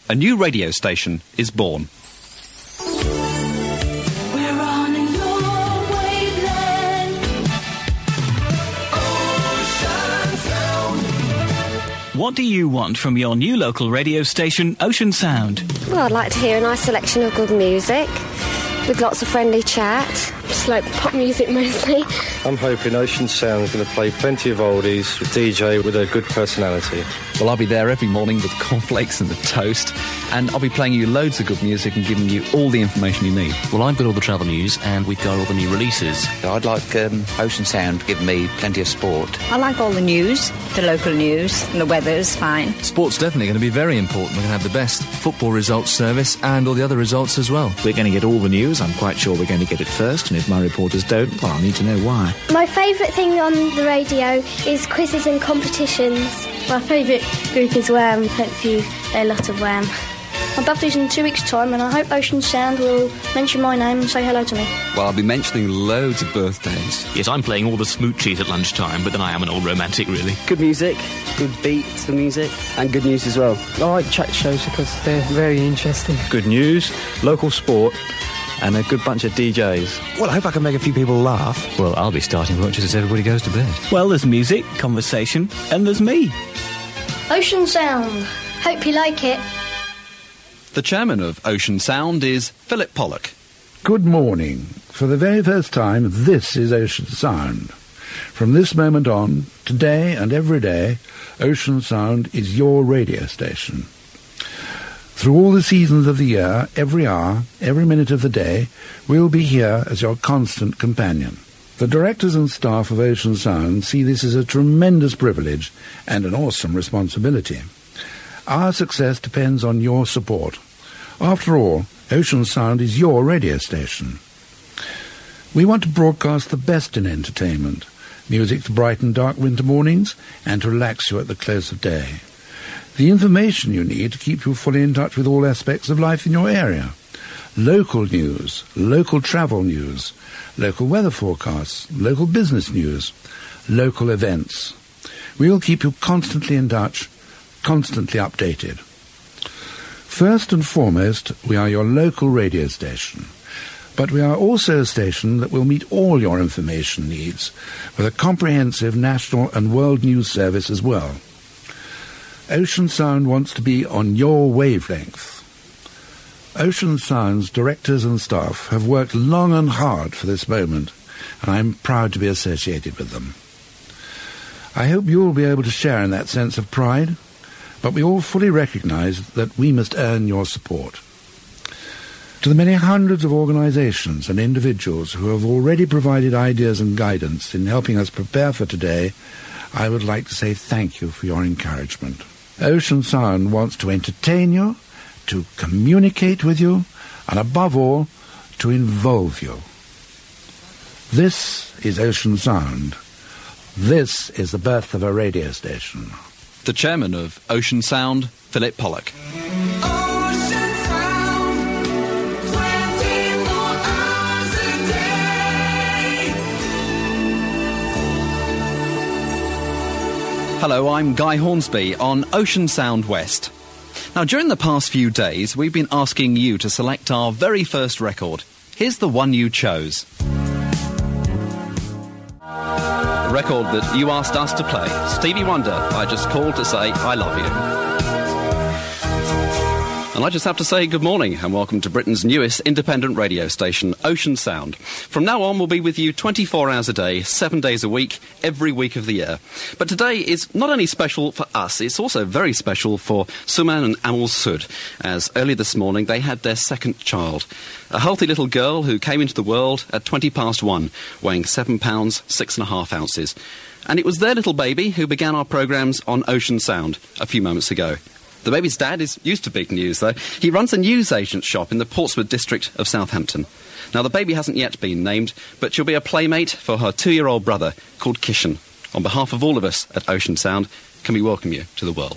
a new radio station is born. We're on your wavelength. Ocean Sound. What do you want from your new local radio station, Ocean Sound? Well, I'd like to hear a nice selection of good music with lots of friendly chat. Just like pop music mostly. I'm hoping Ocean Sound is going to play plenty of oldies with DJ with a good personality. Well, I'll be there every morning with cornflakes and the toast, and I'll be playing you loads of good music and giving you all the information you need. Well, I've got all the travel news, and we've got all the new releases. I'd like Ocean Sound to give me plenty of sport. I like all the news, the local news, and the weather's fine. Sport's definitely going to be very important. We're going to have the best football results service and all the other results as well. We're going to get all the news. I'm quite sure we're going to get it first, and if my reporters don't, well, I'll need to know why. My favourite thing on the radio is quizzes and competitions. My favourite group is Wham. Hopefully a lot of Wham. My birthday's in 2 weeks' time, and I hope Ocean Sound will mention my name and say hello to me. Well, I'll be mentioning loads of birthdays. Yes, I'm playing all the smoochies at lunchtime, but then I am an old romantic, really. Good music, good beat to the music, and good news as well. I like chat shows because they're very interesting. Good news, local sport, and a good bunch of DJs. Well, I hope I can make a few people laugh. Well, I'll be starting much as everybody goes to bed. Well, there's music, conversation, and there's me. Ocean Sound. Hope you like it. The chairman of Ocean Sound is Philip Pollock. Good morning. For the very first time, this is Ocean Sound. From this moment on, today and every day, Ocean Sound is your radio station. Through all the seasons of the year, every hour, every minute of the day, we'll be here as your constant companion. The directors and staff of Ocean Sound see this as a tremendous privilege and an awesome responsibility. Our success depends on your support. After all, Ocean Sound is your radio station. We want to broadcast the best in entertainment, music to brighten dark winter mornings and to relax you at the close of day. The information you need to keep you fully in touch with all aspects of life in your area. Local news, local travel news, local weather forecasts, local business news, local events. We'll keep you constantly in touch, constantly updated. First and foremost, we are your local radio station. But we are also a station that will meet all your information needs with a comprehensive national and world news service as well. Ocean Sound wants to be on your wavelength. Ocean Sound's directors and staff have worked long and hard for this moment, and I'm proud to be associated with them. I hope you'll be able to share in that sense of pride, but we all fully recognise that we must earn your support. To the many hundreds of organisations and individuals who have already provided ideas and guidance in helping us prepare for today, I would like to say thank you for your encouragement. Ocean Sound wants to entertain you, to communicate with you, and above all, to involve you. This is Ocean Sound. This is the birth of a radio station. The chairman of Ocean Sound, Philip Pollock. Hello, I'm Guy Hornsby on Ocean Sound West. Now, during the past few days, we've been asking you to select our very first record. Here's the one you chose. The record that you asked us to play. Stevie Wonder, I Just Called to Say I Love You. And I just have to say good morning and welcome to Britain's newest independent radio station, Ocean Sound. From now on, we'll be with you 24 hours a day, 7 days a week, every week of the year. But today is not only special for us, it's also very special for Suman and Amal Sud, as early this morning they had their second child. A healthy little girl who came into the world at 1:20, weighing 7 pounds, 6.5 ounces. And it was their little baby who began our programmes on Ocean Sound a few moments ago. The baby's dad is used to big news, though. He runs a newsagent shop in the Portsmouth district of Southampton. Now, the baby hasn't yet been named, but she'll be a playmate for her 2-year-old brother called Kishan. On behalf of all of us at Ocean Sound, can we welcome you to the world?